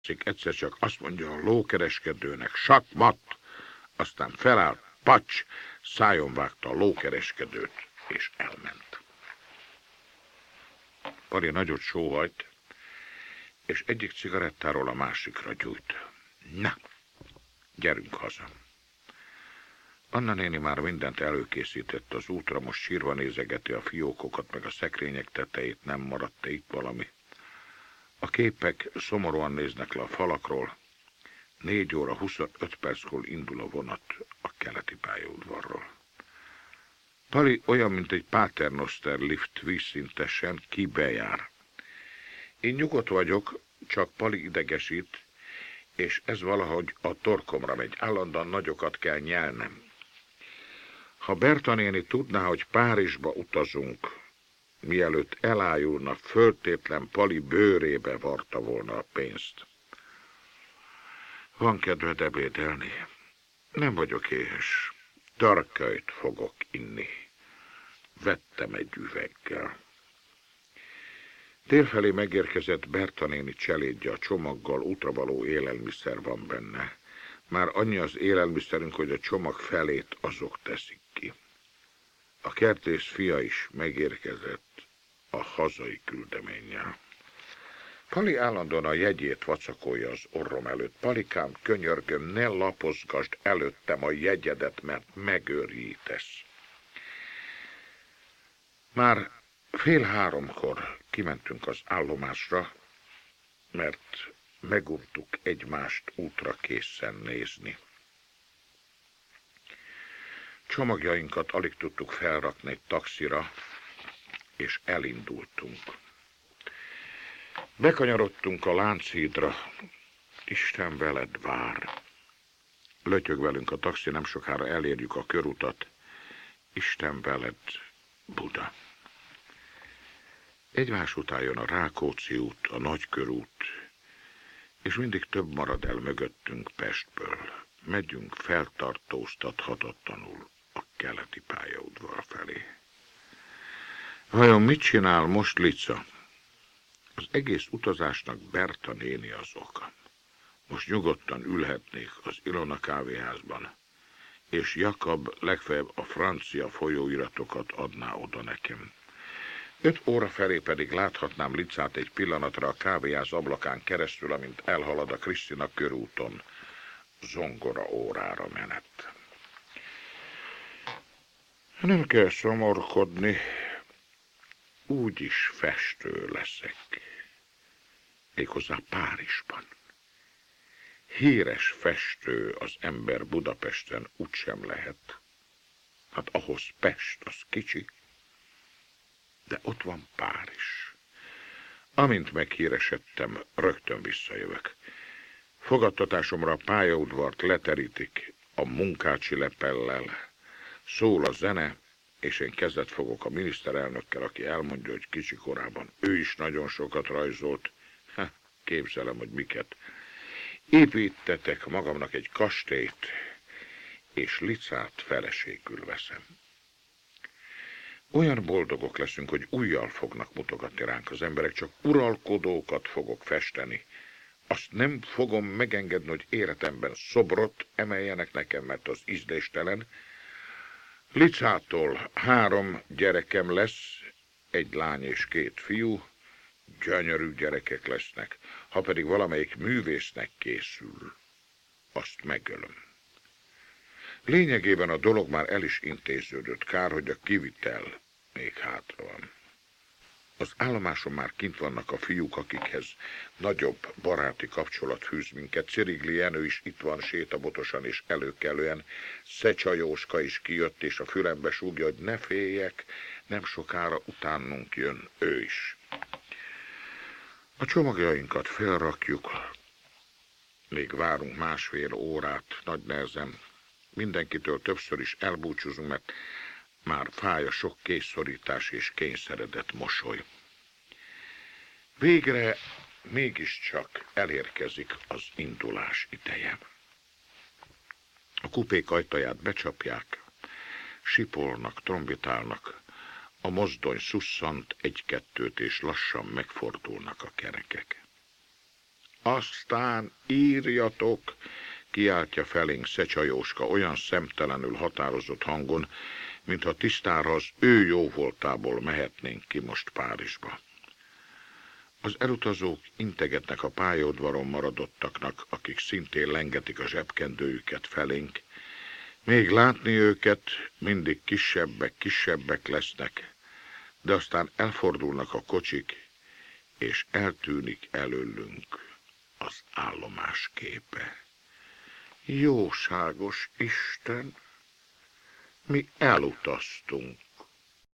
egyszer csak azt mondja a lókereskedőnek, sakmat, aztán felállt, pacs, szájon vágta a lókereskedőt, és elment. Pali nagyot sóhajt, és egyik cigarettáról a másikra gyújt. Na, gyerünk haza. Anna néni már mindent előkészített az útra, most sírva nézegeti a fiókokat, meg a szekrények tetejét, nem maradt itt valami. A képek szomorúan néznek le a falakról. 4 óra 25 perckor indul a vonat a keleti pályaudvarról. Pali olyan, mint egy Paternoster lift vízszintesen kibejár. Én nyugodt vagyok, csak Pali idegesít, és ez valahogy a torkomra megy. Állandóan nagyokat kell nyelnem. Ha Berta néni tudná, hogy Párizsba utazunk, mielőtt elájulna, föltétlen Pali bőrébe varta volna a pénzt. Van kedved ebédelni? Nem vagyok éhes. Tarkait fogok inni. Vettem egy üveggel. Délfelé megérkezett Berta néni cselédje a csomaggal, útravaló élelmiszer van benne. Már annyi az élelmiszerünk, hogy a csomag felét azok teszik ki. A kertész fia is megérkezett a hazai küldeménnyel. Pali állandóan a jegyét vacakolja az orrom előtt. Palikám, könyörgöm, ne lapozgasd előttem a jegyedet, mert megőrjítesz. Már 2:30 kimentünk az állomásra, mert meguntuk egymást útra készen nézni. Csomagjainkat alig tudtuk felrakni egy taxira, és elindultunk. Bekanyarodtunk a Lánchídra. Isten veled vár. Lötyög velünk a taxi, nem sokára elérjük a körutat. Isten veled, Buda. Egymás után jön a Rákóczi út, a Nagykörút, és mindig több marad el mögöttünk Pestből. Megyünk feltartóztathatatlanul a keleti pályaudvar felé. Vajon mit csinál most Lica? Az egész utazásnak Berta néni az oka. Most nyugodtan ülhetnék az Ilona kávéházban, és Jakab legfeljebb a francia folyóiratokat adná oda nekem. 5 óra felé pedig láthatnám Licát egy pillanatra a kávéház ablakán keresztül, amint elhalad a Krisztina körúton. Zongora órára menet. Nem kell szomorkodni, úgyis festő leszek. Méghozzá Párizsban. Híres festő az ember Budapesten úgysem lehet. Hát ahhoz Pest, az kicsi. De ott van Párizs. Amint meghíresedtem, rögtön visszajövök. Fogadtatásomra a pályaudvart leterítik a munkácsi lepellel. Szól a zene, és én kezet fogok a miniszterelnökkel, aki elmondja, hogy kicsi korában ő is nagyon sokat rajzolt. Képzelem, hogy miket. Építetek magamnak egy kastélyt, és Licát feleségül veszem. Olyan boldogok leszünk, hogy ujjal fognak mutogatni ránk az emberek, csak uralkodókat fogok festeni. Azt nem fogom megengedni, hogy életemben szobrot emeljenek nekem, mert az ízléstelen. Licától 3 gyerekem lesz, 1 lány és 2 fiú, gyönyörű gyerekek lesznek. Ha pedig valamelyik művésznek készül, azt megölöm. Lényegében a dolog már el is intéződött, kár, hogy a kivitel még hátra van. Az állomáson már kint vannak a fiúk, akikhez nagyobb baráti kapcsolat fűz minket. Cirigli Jenő is itt van sétabotosan és előkelően. Szecsa Jóska is kijött, és a fülembe súgja, hogy ne féljek, nem sokára utánunk jön ő is. A csomagjainkat felrakjuk, még várunk 1,5 órát, nagy nehezen. Mindenkitől többször is elbúcsúzunk, mert már fáj a sok készszorítás és kényszeredett mosoly. Végre mégiscsak elérkezik az indulás ideje. A kupék ajtaját becsapják, sipolnak, trombitálnak, a mozdony szusszant 1-2, és lassan megfordulnak a kerekek. Aztán írjatok, kiáltja felénk Szecsajóska olyan szemtelenül határozott hangon, mintha tisztára az ő jóvoltából mehetnénk ki most Párizsba. Az elutazók integetnek a pályaudvaron maradottaknak, akik szintén lengetik a zsebkendőjüket felénk. Még látni őket mindig kisebbek lesznek, de aztán elfordulnak a kocsik, és eltűnik előlünk az állomás képe. Jóságos Isten, mi elutaztunk.